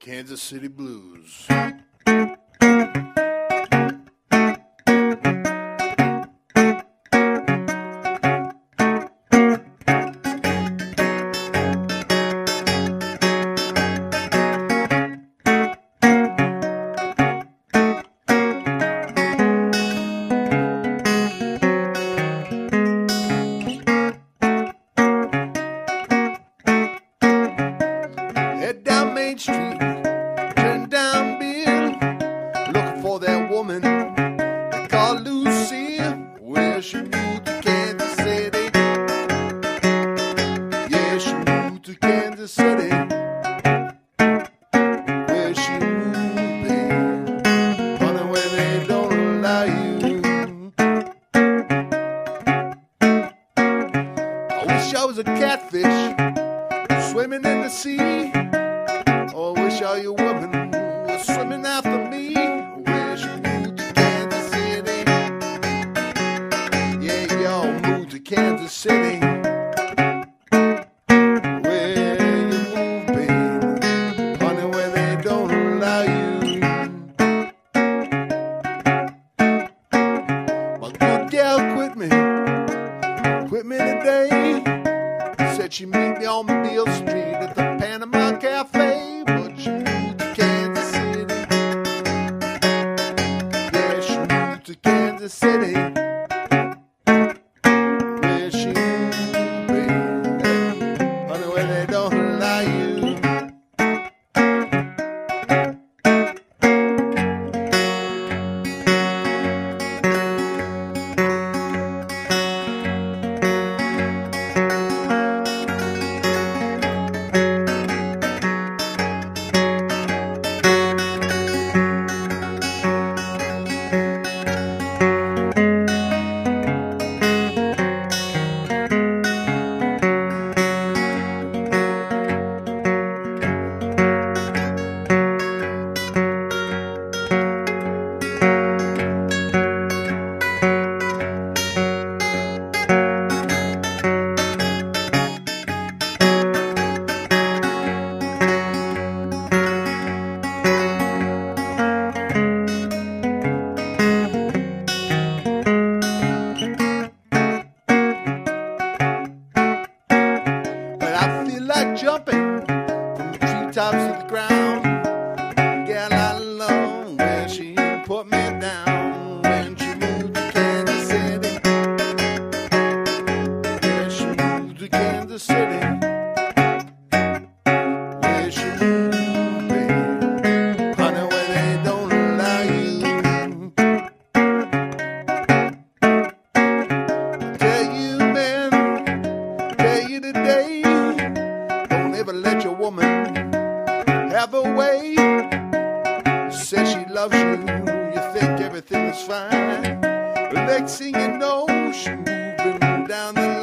Kansas City Blues. Head down Main Street, turn down Bill, looking for that woman they call Lucille. Well, she moved to Kansas City. Yeah, she moved to Kansas City. Where she moved, babe, honey, where they don't allow you. I wish I was a catfish swimming in the sea. Oh, I wish all you women were swimming after me. Where she moved to Kansas City. Yeah, y'all moved to Kansas City. Where you move, babe, honey, where they don't allow you. My good gal quit me today. Said she meet me on Beale Street at the Panama Cafe, but she moved to Kansas City. Yeah, she moved to Kansas City. Where she moved, baby, honey, where they don't allow you. Jumping from the treetops to the ground. Gal I love where she put me down. When she moved to Kansas City. Yeah, she moved to Kansas City. Where she moved, babe, honey, where they don't allow you. Tell you, man, tell you today, never let your woman have her way. Says she loves you, you think everything is fine. But next thing you know, she's moving down the